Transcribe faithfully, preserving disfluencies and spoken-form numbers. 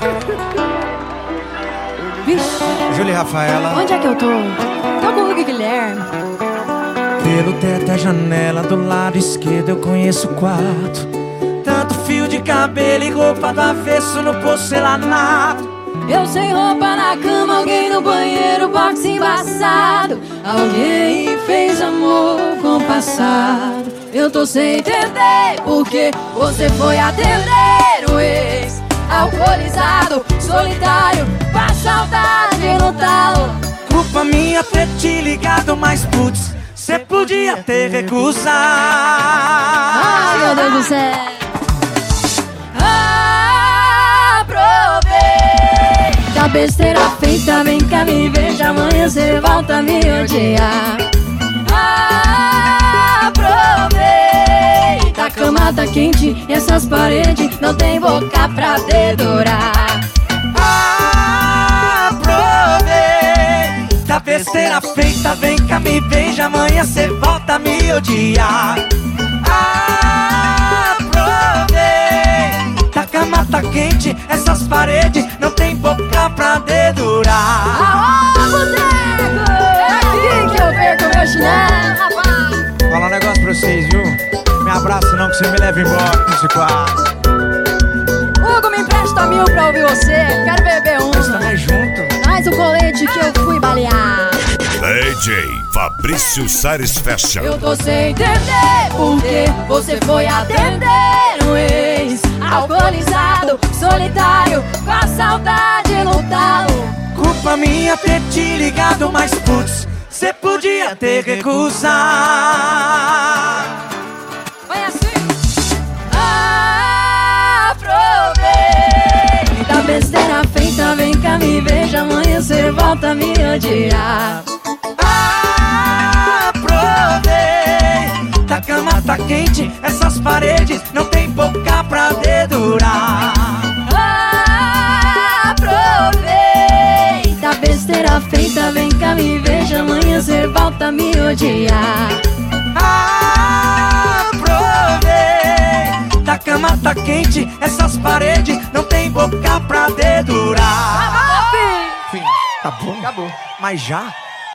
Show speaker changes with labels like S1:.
S1: Vixe,
S2: Júlia e Rafaela.
S1: onde é que eu tô? Tô com o Hugo Guilherme.
S2: Pelo teto, a janela do lado esquerdo eu conheço o quarto. Tanto fio de cabelo e roupa do avesso no porcelanato.
S1: Eu sem roupa na cama, alguém no banheiro, box embaçado. Alguém fez amor compassado. Eu tô sem entender porque você foi atender o ex. Alcoolizado, solitário, com a saudade no talo.
S2: Culpa minha ter te ligado, mas putz, cê podia ter recusado.
S1: Ai, meu Deus do céu. Aproveita a besteira feita, vem cá me veja, amanhã cê volta a me odiar. Aproveita, a cama tá quente e essas paredes não tem boca pra dedurar.
S2: Aproveita a besteira feita, vem cá me beija, amanhã cê volta a me odiar. Aproveita, a cama tá quente, essas paredes não tem boca pra dedurar.
S1: Aô, boteco! É aqui que eu perco meu chinelo, rapaz.
S2: Falar um negócio pra vocês, viu? Me abraça não que você me leva embora desse quarto.
S1: Hugo, me empresta mil pra ouvir você. Quero beber um.
S2: Nós também junto.
S1: Mais um colete que eu fui balear.
S3: D J Fabrício Sares Fashion.
S1: Eu tô sem entender porque você foi atender um ex. Alcoolizado, solitário, com a saudade no talo.
S2: Culpa minha ter te ligado, mas putz, cê podia ter recusado.
S1: Vai assim. Aproveita a besteira feita, vem cá me veja, amanhã cê volta a me odiar.
S2: Aproveita, a cama tá quente, essas paredes não tem boca pra dedurar.
S1: Aproveita a besteira feita, vem cá me veja, amanhã cê volta a me odiar.
S2: Aproveita, a cama tá quente, essas paredes não tem boca pra dedurar.
S1: Acabou,
S2: Fim, tá bom? Acabou. Mas já?